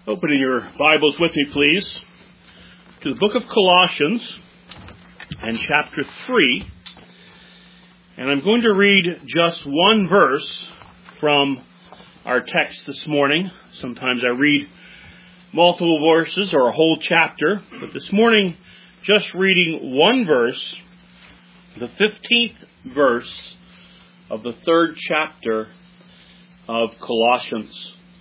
Opening your Bibles with me, please, to the book of Colossians and chapter 3. And I'm going to read just one verse from our text this morning. Sometimes I read multiple verses or a whole chapter, but this morning, just reading one verse, the 15th verse of the 3rd chapter of Colossians.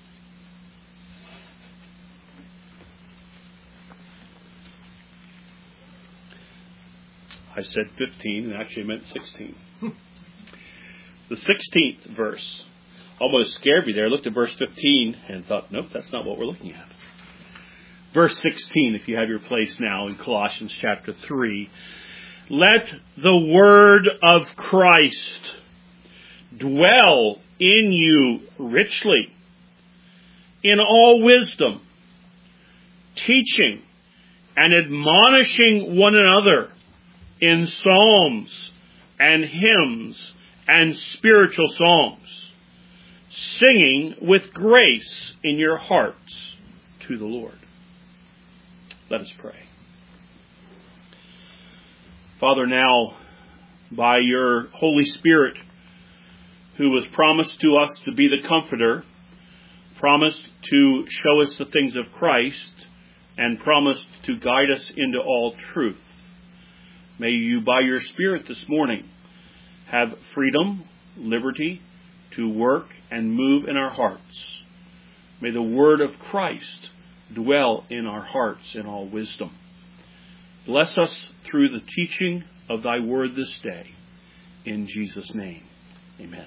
I said 15 and actually meant 16. The 16th verse almost scared me there. I looked at verse 15 and thought, nope, that's not what we're looking at. Verse 16, if you have your place now in Colossians chapter 3. Let the word of Christ dwell in you richly, in all wisdom, teaching and admonishing one another in psalms and hymns and spiritual songs, singing with grace in your hearts to the Lord. Let us pray. Father, now, by your Holy Spirit, who was promised to us to be the Comforter, promised to show us the things of Christ, and promised to guide us into all truth, may you, by your Spirit this morning, have freedom, liberty to work and move in our hearts. May the word of Christ dwell in our hearts in all wisdom. Bless us through the teaching of thy word this day. In Jesus' name, amen.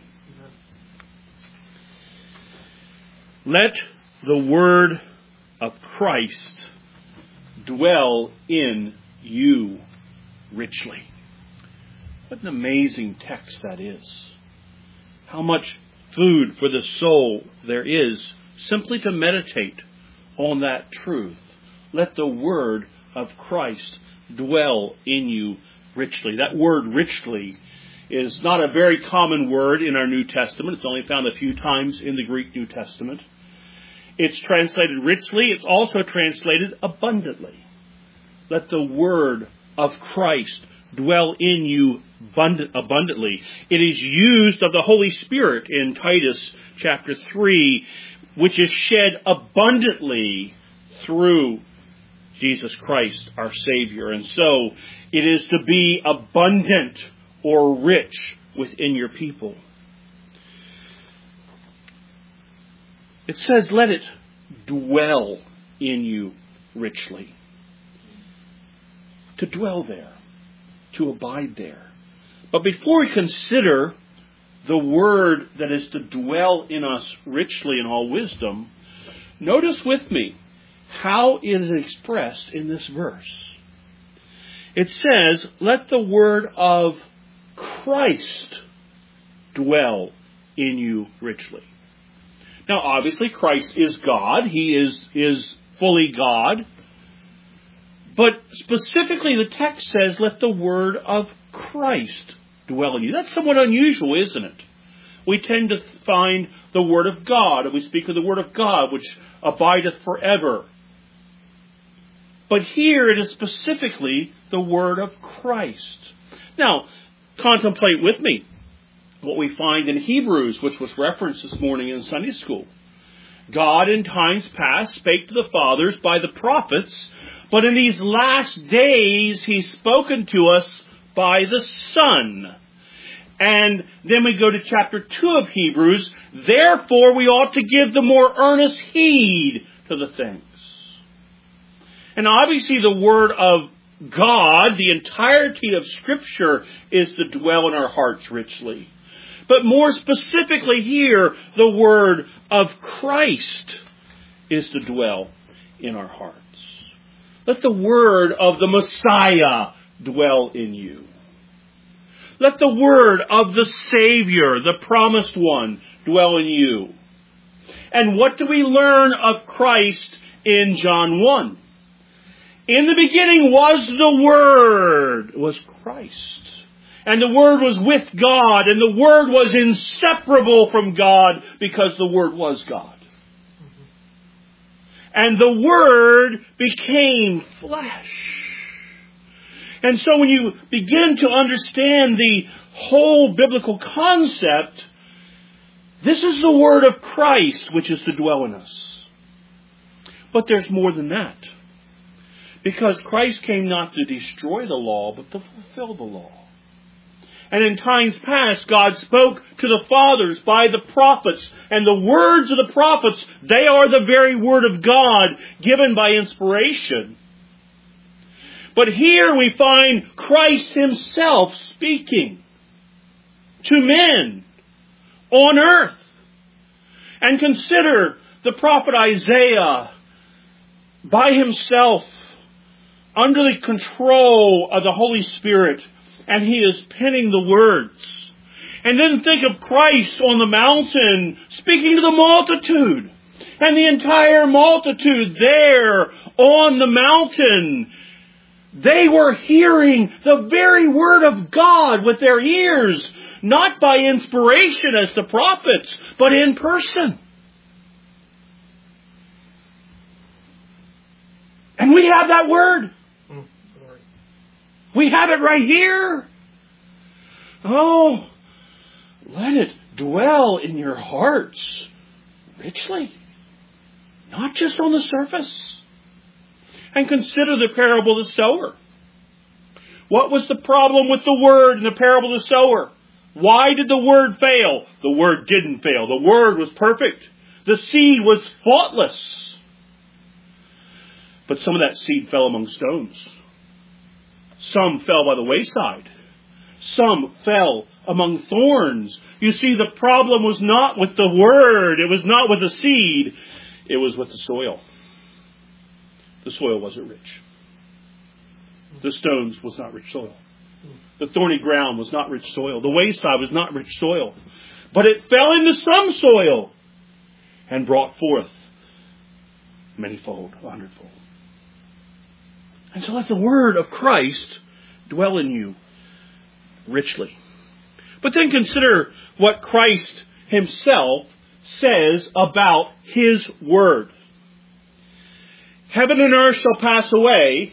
Let the word of Christ dwell in you richly. What an amazing text that is. How much food for the soul there is simply to meditate on that truth. Let the word of Christ dwell in you richly. That word richly is not a very common word in our New Testament. It's only found a few times in the Greek New Testament. It's translated richly. It's also translated abundantly. Let the word of Christ dwell in you abundantly. It is used of the Holy Spirit in Titus chapter 3, which is shed abundantly through Jesus Christ, our Savior. And so it is to be abundant or rich within your people. It says, let it dwell in you richly. To dwell there, to abide there. But before we consider the word that is to dwell in us richly in all wisdom, notice with me how it is expressed in this verse. It says, let the word of Christ dwell in you richly. Now, obviously, Christ is God. He is fully God. But specifically, the text says, let the word of Christ dwell in you. That's somewhat unusual, isn't it? We tend to find the word of God, and we speak of the word of God, which abideth forever. But here it is specifically the word of Christ. Now, contemplate with me what we find in Hebrews, which was referenced this morning in Sunday school. God in times past spake to the fathers by the prophets, but in these last days He's spoken to us by the Son. And then we go to chapter 2 of Hebrews. Therefore we ought to give the more earnest heed to the things. And obviously the Word of God, the entirety of Scripture, is to dwell in our hearts richly. But more specifically here, the word of Christ is to dwell in our hearts. Let the word of the Messiah dwell in you. Let the word of the Savior, the promised one, dwell in you. And what do we learn of Christ in John 1? In the beginning was the Word, was Christ. And the Word was with God, and the Word was inseparable from God because the Word was God. And the Word became flesh. And so when you begin to understand the whole biblical concept, this is the Word of Christ which is to dwell in us. But there's more than that. Because Christ came not to destroy the law, but to fulfill the law. And in times past, God spoke to the fathers by the prophets. And the words of the prophets, they are the very Word of God given by inspiration. But here we find Christ Himself speaking to men on earth. And consider the prophet Isaiah by himself, under the control of the Holy Spirit, and he is penning the words. And then think of Christ on the mountain speaking to the multitude. And the entire multitude there on the mountain, they were hearing the very Word of God with their ears, not by inspiration as the prophets, but in person. And we have that Word. We have it right here. Oh, let it dwell in your hearts richly. Not just on the surface. And consider the parable of the sower. What was the problem with the Word in the parable of the sower? Why did the Word fail? The Word didn't fail. The Word was perfect. The seed was faultless. But some of that seed fell among stones. Some fell by the wayside. Some fell among thorns. You see, the problem was not with the Word. It was not with the seed. It was with the soil. The soil wasn't rich. The stones was not rich soil. The thorny ground was not rich soil. The wayside was not rich soil. But it fell into some soil and brought forth manyfold, 100-fold. And so let the Word of Christ dwell in you richly. But then consider what Christ Himself says about His Word. Heaven and earth shall pass away,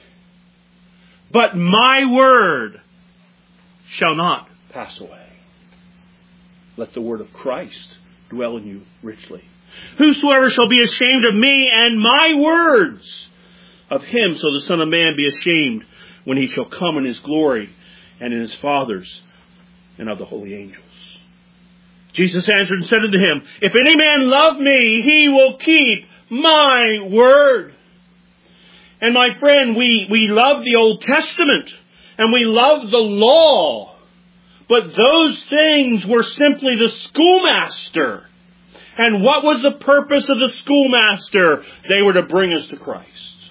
but my Word shall not pass away. Let the Word of Christ dwell in you richly. Whosoever shall be ashamed of me and my words, of him shall the Son of Man be ashamed when He shall come in His glory and in His Father's and of the holy angels. Jesus answered and said unto him, If any man love me, he will keep my word. And my friend, we love the Old Testament and we love the law, but those things were simply the schoolmaster. And what was the purpose of the schoolmaster? They were to bring us to Christ.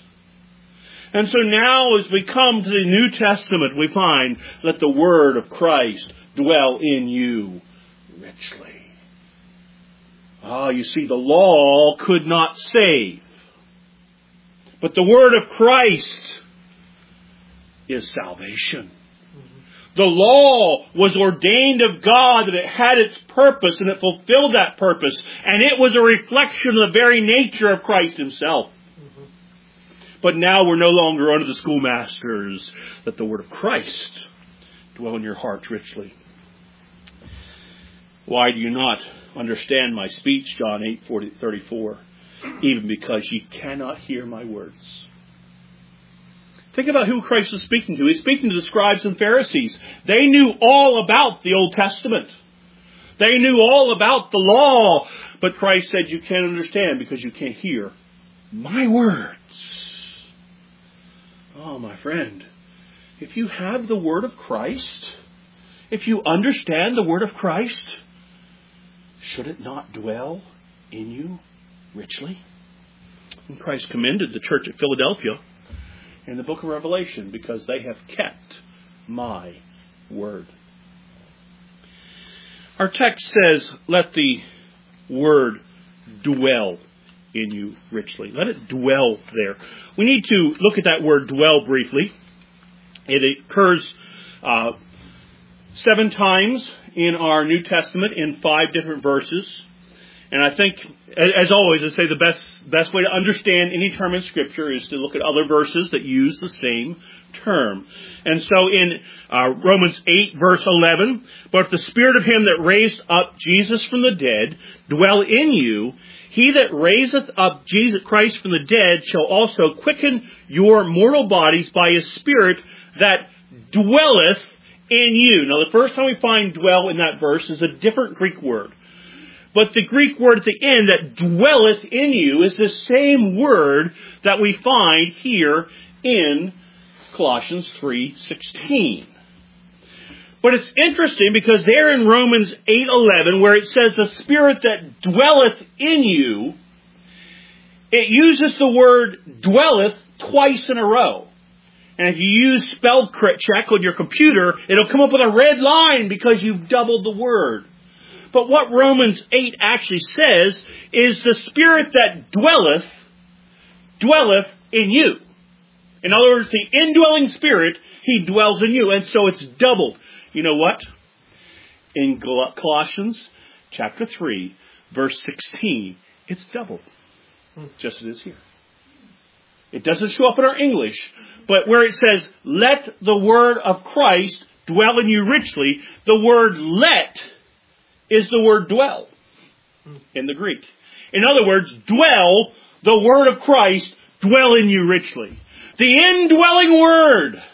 And so now as we come to the New Testament, we find, let the Word of Christ dwell in you richly. You see, the law could not save. But the Word of Christ is salvation. The law was ordained of God that it had its purpose and it fulfilled that purpose. And it was a reflection of the very nature of Christ Himself. But now we're no longer under the schoolmasters. Let the Word of Christ dwell in your hearts richly. Why do you not understand my speech, John 8:34? Even because ye cannot hear my words. Think about who Christ was speaking to. He's speaking to the scribes and Pharisees. They knew all about the Old Testament. They knew all about the law. But Christ said, you can't understand because you can't hear my words. Oh, my friend, if you have the Word of Christ, if you understand the Word of Christ, should it not dwell in you richly? And Christ commended the church at Philadelphia in the book of Revelation because they have kept my word. Our text says, let the Word dwell in you richly. Let it dwell there. We need to look at that word dwell briefly. It occurs 7 times in our New Testament in 5 different verses. And I think, as always, I say the best way to understand any term in Scripture is to look at other verses that use the same term. And so in Romans 8, verse 11, but if the Spirit of him that raised up Jesus from the dead dwell in you, he that raiseth up Jesus Christ from the dead shall also quicken your mortal bodies by his Spirit that dwelleth in you. Now, the first time we find dwell in that verse is a different Greek word. But the Greek word at the end, that dwelleth in you, is the same word that we find here in Colossians 3:16. But it's interesting because there in Romans 8:11, where it says the Spirit that dwelleth in you, it uses the word dwelleth twice in a row. And if you use spell check on your computer, it'll come up with a red line because you've doubled the word. But what Romans 8 actually says is the Spirit that dwelleth in you. In other words, the indwelling Spirit, he dwells in you. And so it's doubled. You know what? In Colossians chapter 3, verse 16, it's doubled. Just as it is here. It doesn't show up in our English. But where it says, let the word of Christ dwell in you richly, the word let is the word dwell in the Greek. In other words, dwell, the word of Christ, dwell in you richly. The indwelling word.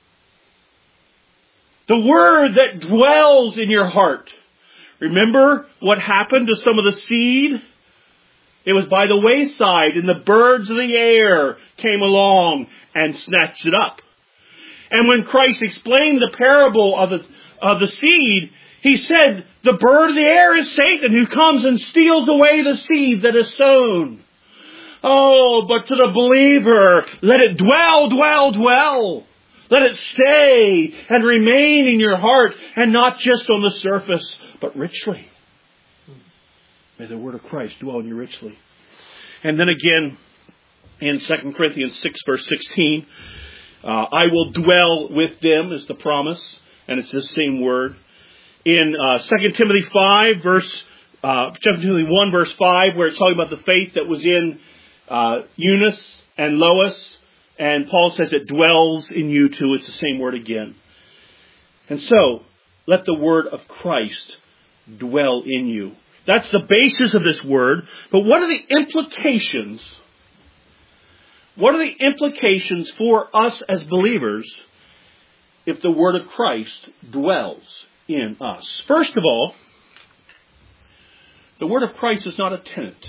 The word that dwells in your heart. Remember what happened to some of the seed? It was by the wayside, and the birds of the air came along and snatched it up. And when Christ explained the parable of the seed, he said, the bird of the air is Satan who comes and steals away the seed that is sown. Oh, but to the believer, let it dwell. Let it stay and remain in your heart, and not just on the surface, but richly. May the word of Christ dwell in you richly. And then again, in 2 Corinthians 6, verse 16, I will dwell with them is the promise, and it's the same word. In 2 Timothy 5, 2 Timothy 1, verse 5, where it's talking about the faith that was in Eunice and Lois, and Paul says it dwells in you too. It's the same word again. And so, let the word of Christ dwell in you. That's the basis of this word. But what are the implications? What are the implications for us as believers if the word of Christ dwells in us? First of all, the word of Christ is not a tenant.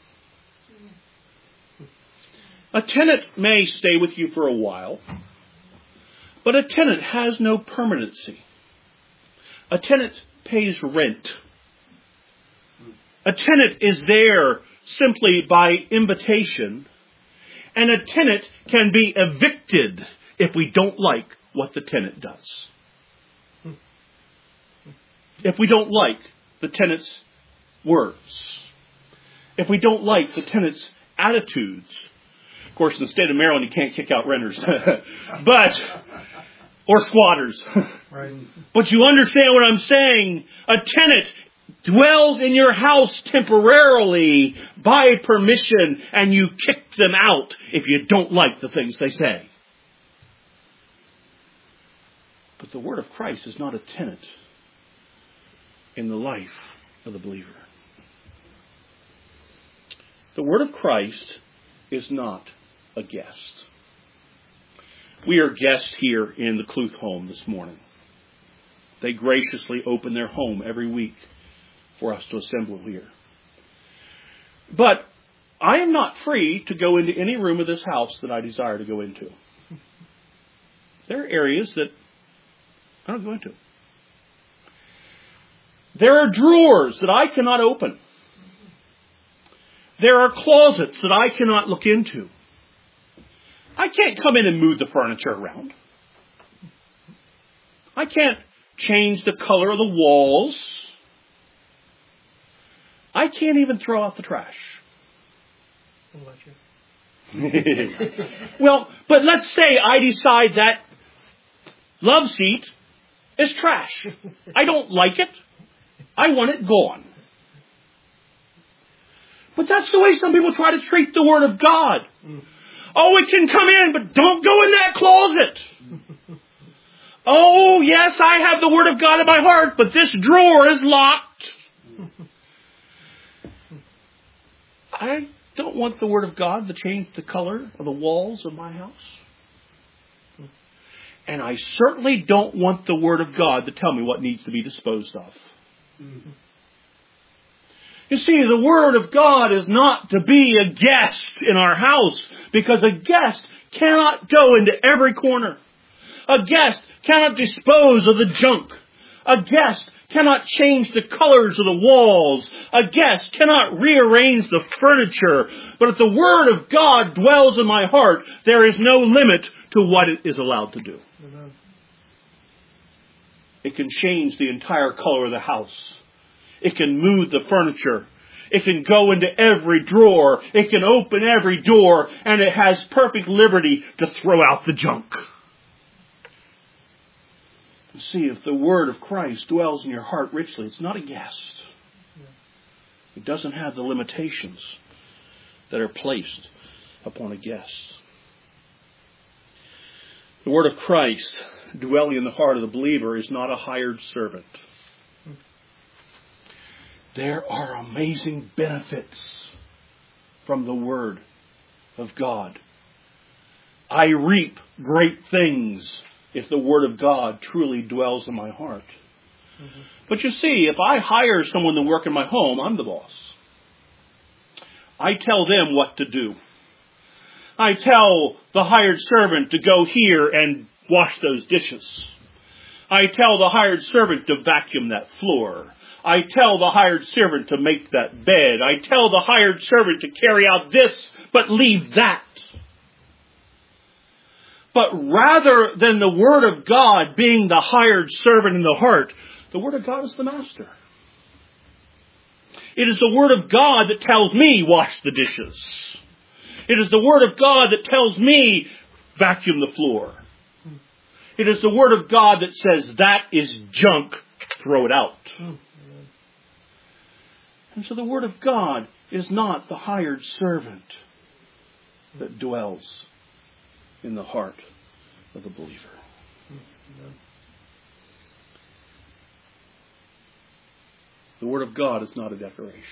A tenant may stay with you for a while, but a tenant has no permanency. A tenant pays rent. A tenant is there simply by invitation, and a tenant can be evicted if we don't like what the tenant does. If we don't like the tenant's words. If we don't like the tenant's attitudes. Of course, in the state of Maryland, you can't kick out renters. Or squatters. Right. But you understand what I'm saying. A tenant dwells in your house temporarily by permission, and you kick them out if you don't like the things they say. But the word of Christ is not a tenant in the life of the believer. The word of Christ is not a guest. We are guests here in the Cluth home this morning. They graciously open their home every week for us to assemble here. But I am not free to go into any room of this house that I desire to go into. There are areas that I don't go into. There are drawers that I cannot open. There are closets that I cannot look into. I can't come in and move the furniture around. I can't change the color of the walls. I can't even throw out the trash. What about you? Well, but let's say I decide that love seat is trash. I don't like it. I want it gone. But that's the way some people try to treat the Word of God. Oh, it can come in, but don't go in that closet. Oh, yes, I have the Word of God in my heart, but this drawer is locked. I don't want the Word of God to change the color of the walls of my house. And I certainly don't want the Word of God to tell me what needs to be disposed of. You see, the Word of God is not to be a guest in our house, because a guest cannot go into every corner. A guest cannot dispose of the junk. A guest cannot change the colors of the walls. A guest cannot rearrange the furniture. But if the Word of God dwells in my heart, there is no limit to what it is allowed to do. Amen. It can change the entire color of the house. It can move the furniture. It can go into every drawer. It can open every door. And it has perfect liberty to throw out the junk. See, if the Word of Christ dwells in your heart richly, it's not a guest. It doesn't have the limitations that are placed upon a guest. The Word of Christ dwelling in the heart of the believer is not a hired servant. There are amazing benefits from the Word of God. I reap great things if the Word of God truly dwells in my heart. But you see, if I hire someone to work in my home, I'm the boss. I tell them what to do. I tell the hired servant to go here and wash those dishes. I tell the hired servant to vacuum that floor. I tell the hired servant to make that bed. I tell the hired servant to carry out this, but leave that. But rather than the Word of God being the hired servant in the heart, the Word of God is the master. It is the Word of God that tells me, wash the dishes. It is the Word of God that tells me, vacuum the floor. It is the Word of God that says, that is junk, throw it out. And so the Word of God is not the hired servant that dwells in the heart of the believer. The Word of God is not a decoration.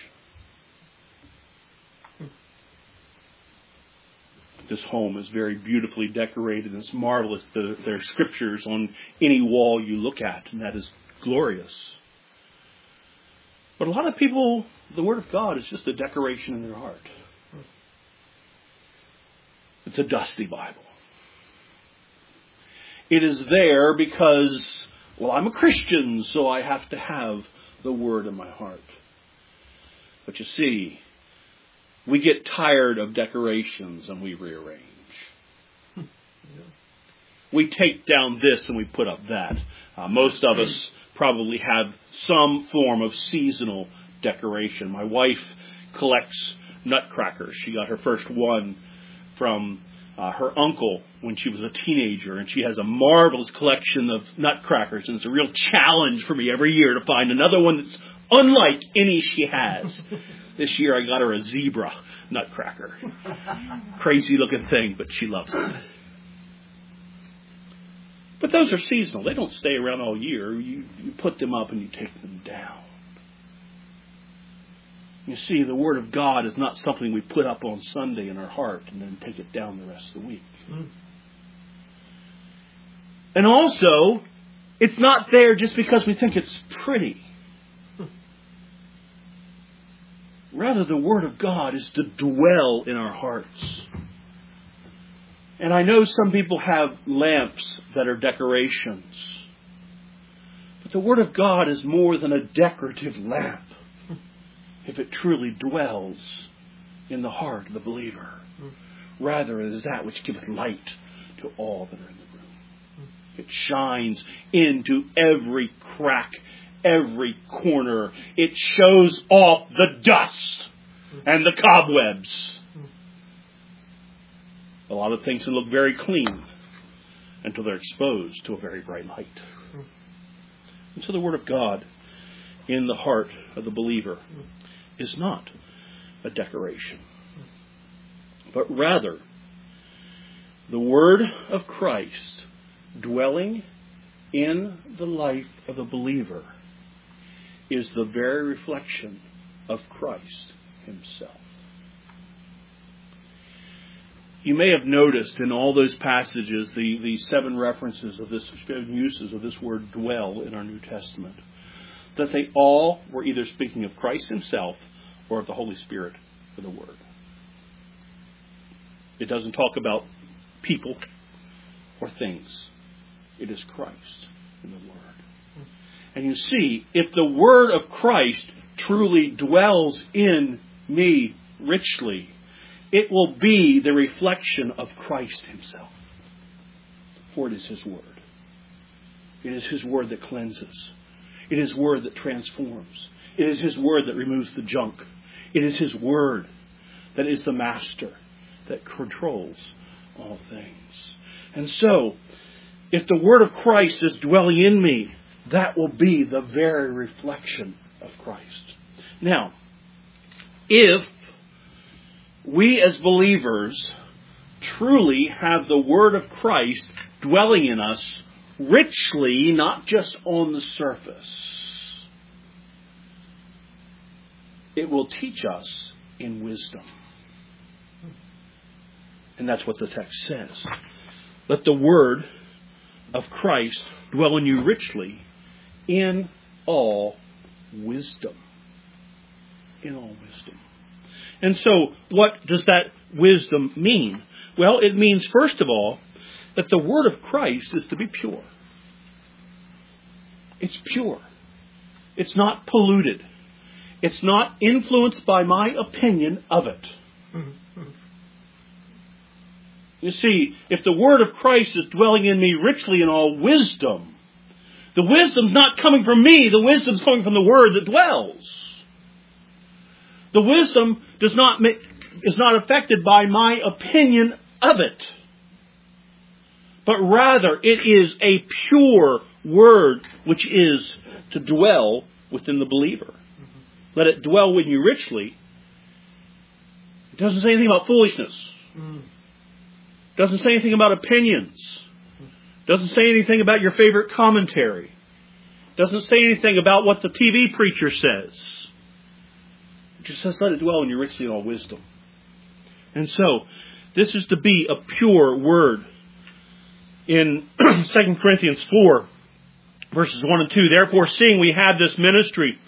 This home is very beautifully decorated and it's marvelous. There are scriptures on any wall you look at, and that is glorious. But a lot of people, the Word of God is just a decoration in their heart. It's a dusty Bible. It is there because, well, I'm a Christian, so I have to have the Word in my heart. But you see, we get tired of decorations and we rearrange. We take down this and we put up that. Most of us probably have some form of seasonal decoration. My wife collects nutcrackers. She got her first one from her uncle when she was a teenager, and she has a marvelous collection of nutcrackers, and it's a real challenge for me every year to find another one that's unlike any she has. This year I got her a zebra nutcracker. Crazy looking thing, but she loves it. But those are seasonal. They don't stay around all year. You put them up and you take them down. You see, the Word of God is not something we put up on Sunday in our heart and then take it down the rest of the week. And also, it's not there just because we think it's pretty. Rather, the Word of God is to dwell in our hearts. And I know some people have lamps that are decorations. But the Word of God is more than a decorative lamp if it truly dwells in the heart of the believer. Rather, it is that which giveth light to all that are in the room. It shines into every crack, every corner. It shows off the dust and the cobwebs. A lot of things can look very clean until they're exposed to a very bright light. And so the Word of God in the heart of the believer is not a decoration, but rather the Word of Christ dwelling in the life of the believer is the very reflection of Christ Himself. You may have noticed in all those passages the 7 references of this, 7 uses of this word dwell in our New Testament, that they all were either speaking of Christ Himself or of the Holy Spirit or the Word. It doesn't talk about people or things. It is Christ in the Word. And you see, if the Word of Christ truly dwells in me richly, it will be the reflection of Christ Himself. For it is His Word. It is His Word that cleanses. It is His Word that transforms. It is His Word that removes the junk. It is His Word that is the master that controls all things. And so, if the Word of Christ is dwelling in me, that will be the very reflection of Christ. Now, if we as believers truly have the Word of Christ dwelling in us richly, not just on the surface, it will teach us in wisdom. And that's what the text says. Let the Word of Christ dwell in you richly in all wisdom. In all wisdom. And so, what does that wisdom mean? Well, it means, first of all, that the Word of Christ is to be pure. It's pure. It's not polluted. It's not influenced by my opinion of it. You see, if the Word of Christ is dwelling in me richly in all wisdom, the wisdom's not coming from me. The wisdom's coming from the Word that dwells. The wisdom is not affected by my opinion of it. But rather, it is a pure Word which is to dwell within the believer. Let it dwell with you richly. It doesn't say anything about foolishness. Doesn't say anything about opinions. Doesn't say anything about your favorite commentary. Doesn't say anything about what the TV preacher says. It just says, let it dwell in you richly in all wisdom. And so, this is to be a pure Word. In 2 Corinthians 4, verses 1 and 2, therefore, seeing we have this ministry,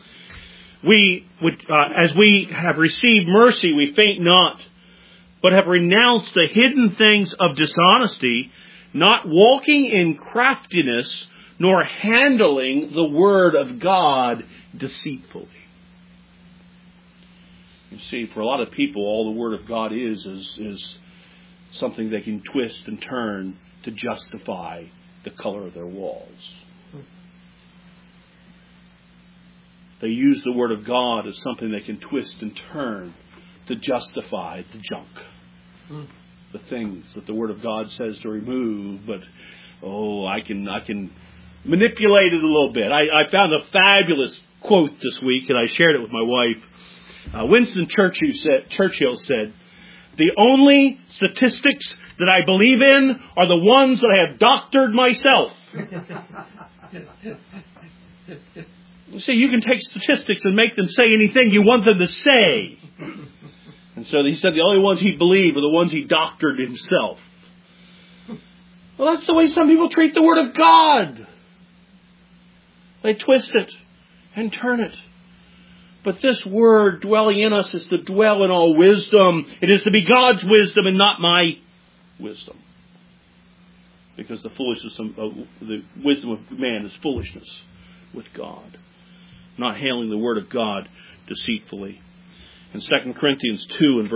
as we have received mercy, we faint not, but have renounced the hidden things of dishonesty, not walking in craftiness, nor handling the Word of God deceitfully. You see, for a lot of people, all the Word of God is something they can twist and turn to justify the color of their walls. They use the Word of God as something they can twist and turn to justify the junk. The things that the Word of God says to remove, but I can manipulate it a little bit. I found a fabulous quote this week, and I shared it with my wife. Winston Churchill said, "The only statistics that I believe in are the ones that I have doctored myself." You see, you can take statistics and make them say anything you want them to say. And so he said the only ones he believed were the ones he doctored himself. Well, that's the way some people treat the Word of God. They twist it and turn it. But this Word dwelling in us is to dwell in all wisdom. It is to be God's wisdom and not my wisdom. Because the wisdom of man is foolishness with God. Not handling the Word of God deceitfully. In 2 Corinthians 2 and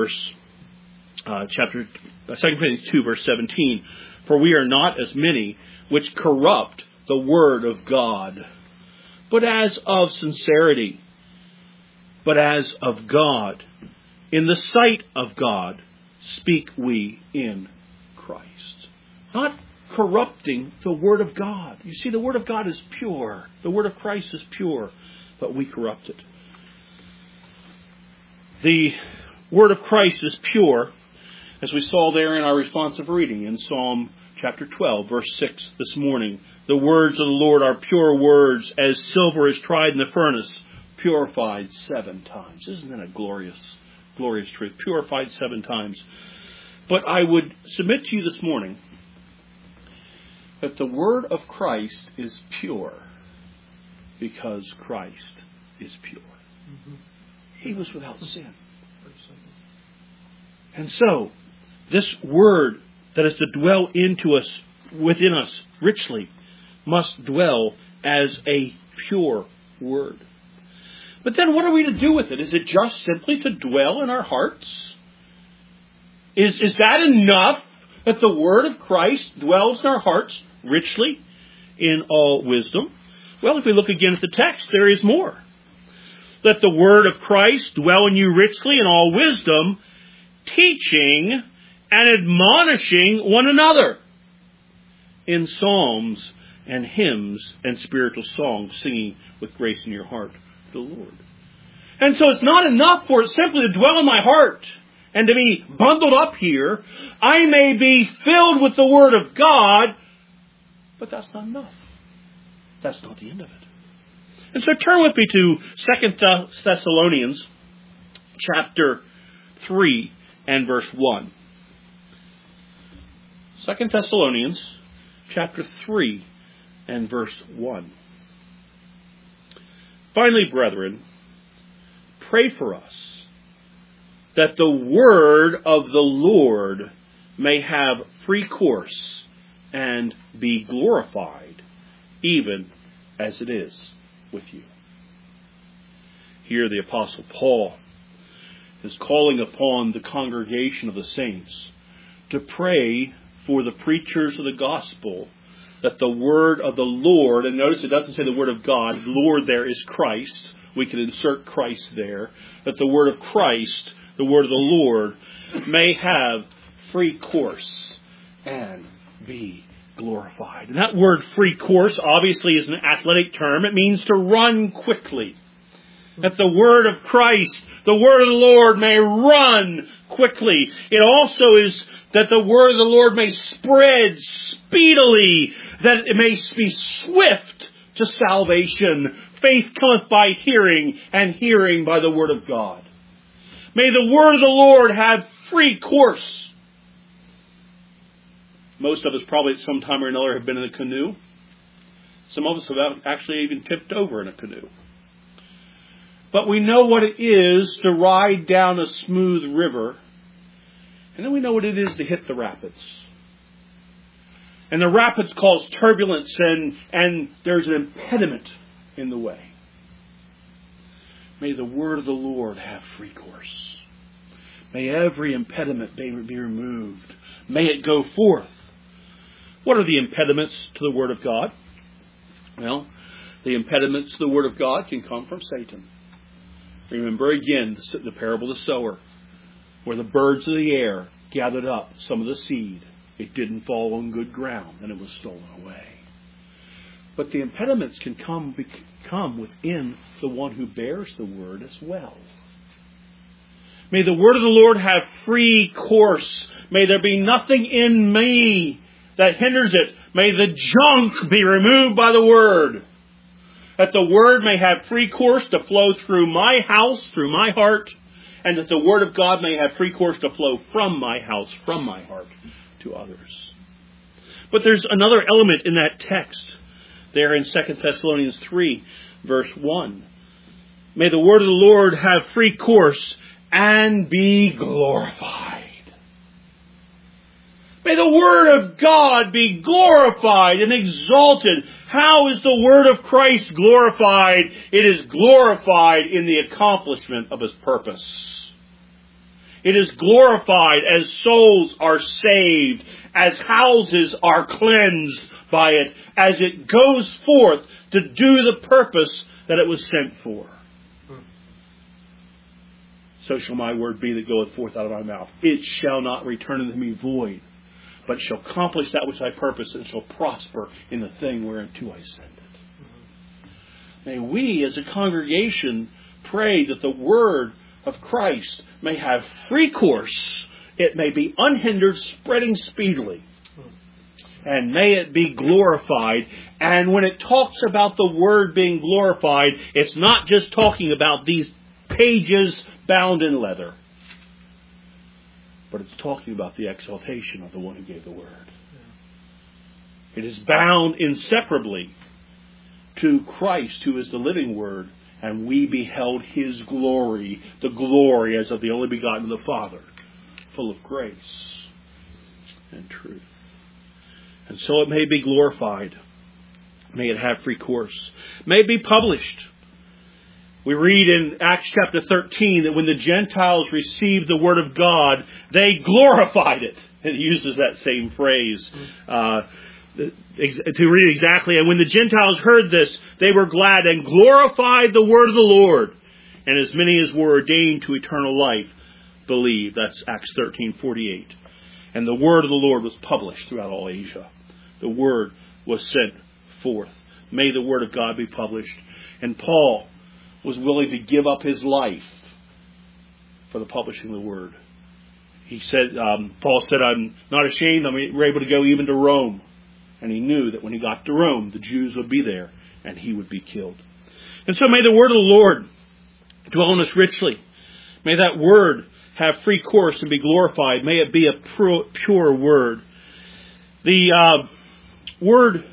2 Corinthians 2 verse 17, for we are not as many which corrupt the Word of God, but as of sincerity, but as of God. In the sight of God speak we in Christ. Not corrupting the Word of God. You see, the Word of God is pure. The Word of Christ is pure, but we corrupt it. The word of Christ is pure, as we saw there in our responsive reading in Psalm chapter 12, verse 6 this morning. The words of the Lord are pure words, as silver is tried in the furnace, purified 7 times. Isn't that a glorious, glorious truth? Purified 7 times. But I would submit to you this morning that the word of Christ is pure because Christ is pure. Mm-hmm. He was without sin. And so, this word that is to dwell into us, within us, richly, must dwell as a pure word. But then what are we to do with it? Is it just simply to dwell in our hearts? Is that enough that the word of Christ dwells in our hearts richly in all wisdom? Well, if we look again at the text, there is more. Let the word of Christ dwell in you richly in all wisdom, teaching and admonishing one another in psalms and hymns and spiritual songs, singing with grace in your heart to the Lord. And so it's not enough for it simply to dwell in my heart and to be bundled up here. I may be filled with the Word of God, but that's not enough. That's not the end of it. And so turn with me to 2 Thessalonians chapter 3 and verse 1. 2 Thessalonians chapter 3 and verse 1. Finally, brethren, pray for us that the word of the Lord may have free course and be glorified, even as it is with you. Here the Apostle Paul is calling upon the congregation of the saints to pray for the preachers of the gospel, that the word of the Lord, and notice it doesn't say the word of God, the Lord there is Christ, we can insert Christ there, that the word of Christ, the word of the Lord, may have free course and be glorified. And that word free course obviously is an athletic term. It means to run quickly. That the word of Christ, the word of the Lord, may run quickly. It also is that the word of the Lord may spread speedily, that it may be swift to salvation. Faith cometh by hearing, and hearing by the word of God. May the word of the Lord have free course. Most of us probably at some time or another have been in a canoe. Some of us have actually even tipped over in a canoe. But we know what it is to ride down a smooth river. And then we know what it is to hit the rapids. And the rapids cause turbulence, and there's an impediment in the way. May the word of the Lord have free course. May every impediment be removed. May it go forth. What are the impediments to the word of God? Well, the impediments to the word of God can come from Satan. Remember again the parable of the sower, where the birds of the air gathered up some of the seed. It didn't fall on good ground, and it was stolen away. But the impediments can come within the one who bears the word as well. May the word of the Lord have free course. May there be nothing in me that hinders it. May the junk be removed by the word. That the word may have free course to flow through my house, through my heart, and that the word of God may have free course to flow from my house, from my heart, to others. But there's another element in that text there in 2 Thessalonians 3, verse 1. May the word of the Lord have free course and be glorified. May the word of God be glorified and exalted. How is the word of Christ glorified? It is glorified in the accomplishment of His purpose. It is glorified as souls are saved, as houses are cleansed by it, as it goes forth to do the purpose that it was sent for. So shall my word be that goeth forth out of my mouth. It shall not return unto me void, but shall accomplish that which I purpose, and shall prosper in the thing whereunto I send it. May we as a congregation pray that the word of Christ may have free course. It may be unhindered, spreading speedily. And may it be glorified. And when it talks about the Word being glorified, it's not just talking about these pages bound in leather. But it's talking about the exaltation of the one who gave the Word. It is bound inseparably to Christ, who is the living Word. And we beheld His glory, the glory as of the only begotten of the Father, full of grace and truth. And so it may be glorified. May it have free course. May it be published. We read in Acts chapter 13 that when the Gentiles received the Word of God, they glorified it. It uses that same phrase to read exactly. And when the Gentiles heard this, they were glad and glorified the Word of the Lord. And as many as were ordained to eternal life believed. That's Acts 13:48. And the Word of the Lord was published throughout all Asia. The Word was sent forth. May the Word of God be published. And Paul was willing to give up his life for the publishing of the Word. He said, Paul said, I'm not ashamed. We're able to go even to Rome. And he knew that when he got to Rome, the Jews would be there and he would be killed. And so may the Word of the Lord dwell in us richly. May that Word have free course and be glorified. May it be a pure Word. The Word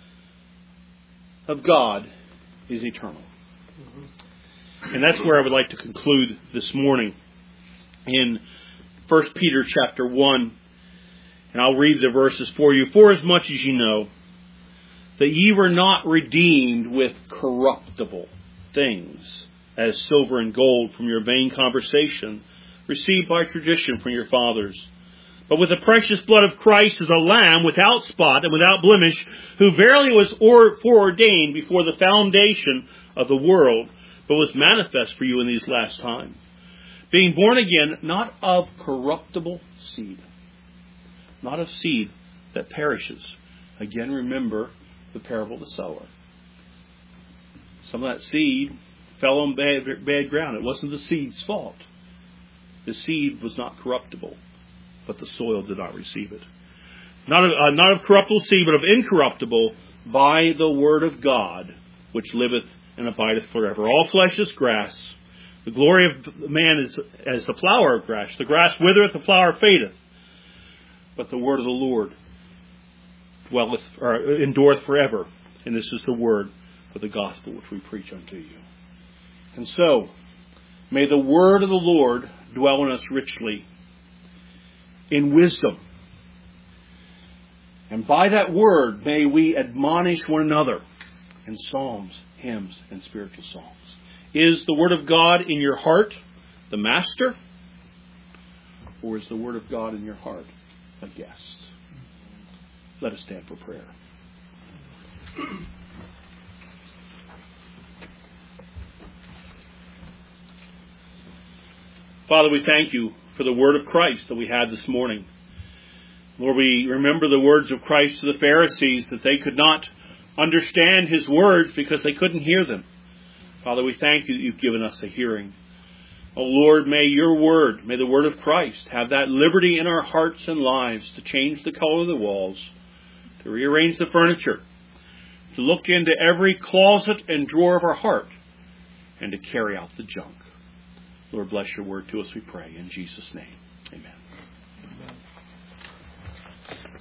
of God is eternal. And that's where I would like to conclude this morning in 1 Peter chapter 1. And I'll read the verses for you. For as much as you know that ye were not redeemed with corruptible things, as silver and gold from your vain conversation, received by tradition from your fathers, but with the precious blood of Christ as a lamb without spot and without blemish, who verily was foreordained before the foundation of the world, but was manifest for you in these last times, being born again, not of corruptible seed, not of seed that perishes. Again, remember the parable of the sower. Some of that seed fell on bad ground. It wasn't the seed's fault. The seed was not corruptible, but the soil did not receive it. Not of corruptible seed, but of incorruptible, by the word of God, which liveth and abideth forever. All flesh is grass. The glory of man is as the flower of grass. The grass withereth, the flower fadeth. But the word of the Lord dwelleth, or endureth forever. And this is the word of the gospel which we preach unto you. And so, may the word of the Lord dwell in us richly in wisdom. And by that word may we admonish one another in psalms, hymns, and spiritual songs. Is the word of God in your heart the master? Or is the word of God in your heart a guest? Let us stand for prayer. Father, we thank you for the word of Christ that we had this morning. Lord, we remember the words of Christ to the Pharisees, that they could not understand his words because they couldn't hear them. Father, we thank you that you've given us a hearing. Oh Lord, may your word, may the word of Christ have that liberty in our hearts and lives to change the color of the walls, to rearrange the furniture, to look into every closet and drawer of our heart, and to carry out the junk. Lord, bless your word to us, we pray. In Jesus' name, amen.